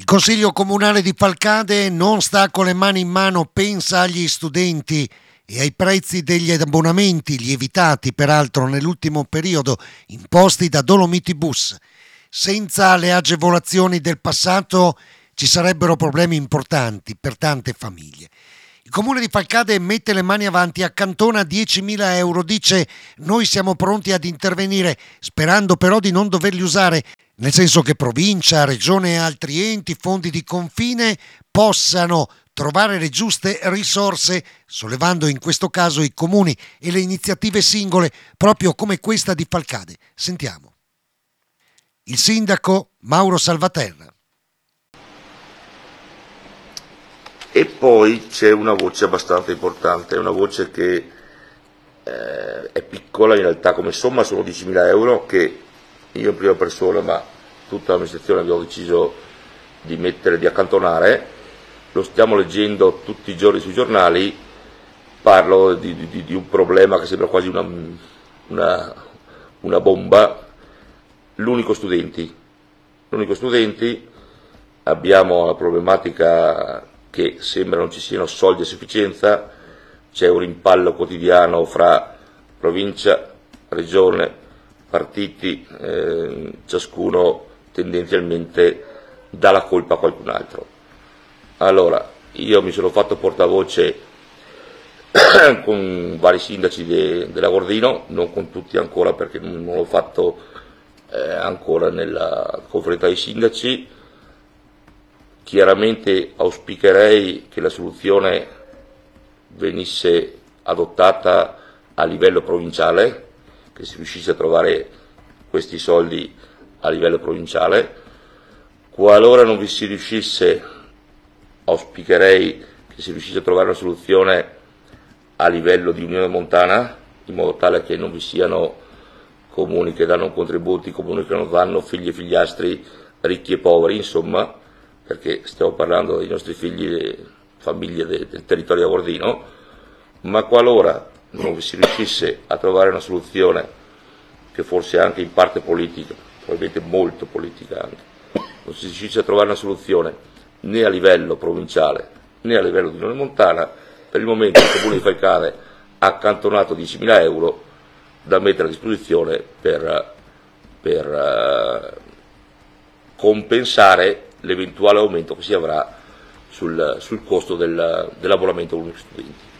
Consiglio Comunale di Falcade non sta con le mani in mano, pensa agli studenti e ai prezzi degli abbonamenti lievitati peraltro nell'ultimo periodo imposti da Dolomiti Bus. Senza le agevolazioni del passato ci sarebbero problemi importanti per tante famiglie. Il Comune di Falcade mette le mani avanti, accantona 10.000 euro, dice noi siamo pronti ad intervenire, sperando però di non doverli usare, nel senso che provincia, regione e altri enti, fondi di confine possano trovare le giuste risorse, sollevando in questo caso i comuni e le iniziative singole, proprio come questa di Falcade. Sentiamo. Il sindaco Mauro Salvaterra. E poi c'è una voce abbastanza importante, una voce che è piccola in realtà, come somma sono 10.000 euro che io in prima persona, ma tutta l'amministrazione abbiamo deciso di accantonare. Lo stiamo leggendo tutti i giorni sui giornali. Parlo di un problema che sembra quasi una bomba. L'unico studenti, abbiamo la problematica che sembra non ci siano soldi a sufficienza, c'è un rimpallo quotidiano fra provincia, regione, partiti, ciascuno tendenzialmente dà la colpa a qualcun altro. Allora, io mi sono fatto portavoce con vari sindaci della Gordino, non con tutti ancora perché non l'ho fatto ancora nella conferenza dei sindaci. Chiaramente auspicherei che la soluzione venisse adottata a livello provinciale, che si riuscisse a trovare questi soldi a livello provinciale. Qualora non vi si riuscisse, auspicherei che si riuscisse a trovare una soluzione a livello di Unione Montana, in modo tale che non vi siano comuni che danno contributi, comuni che non danno, figli e figliastri, ricchi e poveri, insomma, perché stiamo parlando dei nostri figli, famiglie del territorio agordino. Ma qualora non vi si riuscisse a trovare una soluzione, che forse anche in parte politica, probabilmente molto politica anche, non si riuscisse a trovare una soluzione né a livello provinciale né a livello di Unione Montana, per il momento il Comune di Falcade ha accantonato 10.000 euro da mettere a disposizione per compensare l'eventuale aumento che si avrà sul costo dell'abbonamento unico studenti.